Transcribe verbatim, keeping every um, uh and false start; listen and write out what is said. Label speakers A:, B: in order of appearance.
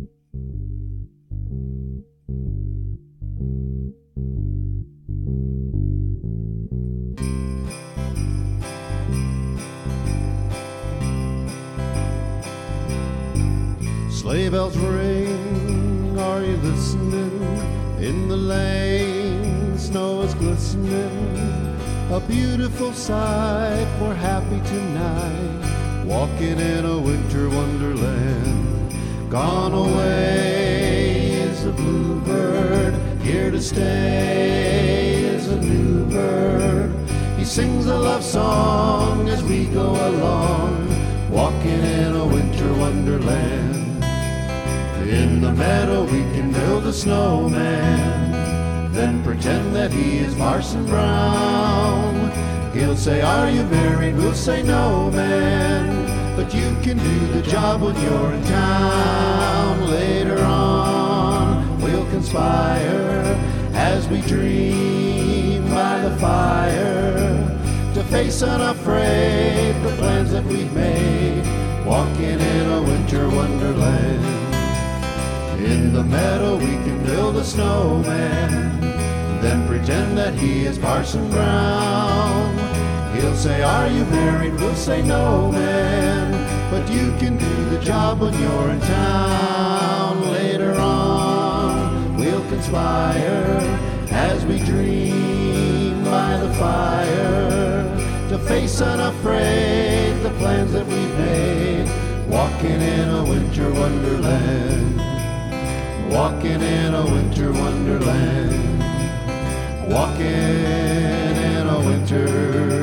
A: Sleigh bells ring, are you listening? In the lane, snow is glistening. A beautiful sight, we're happy tonight, walking in a winter wonderland. Gone away is a bluebird, here to stay is a new bird. He sings a love song as we go along, walking in a winter wonderland. In the meadow we can build a snowman, then pretend that he is Parson Brown. He'll say, "Are you married?" We'll say, "No, man," but you can do the job when you're in town. Later on we'll conspire as we dream by the fire, to face unafraid the plans that we've made, walking in a winter wonderland. In the meadow we can build a snowman, then pretend that he is Parson Brown. He'll say, "Are you married?" We'll say, "No, man," but you can do the job when you're in town. Later on we'll conspire as we dream by the fire, to face unafraid the plans that we've made, walking in a winter wonderland. Walking in a winter wonderland, walking in a winter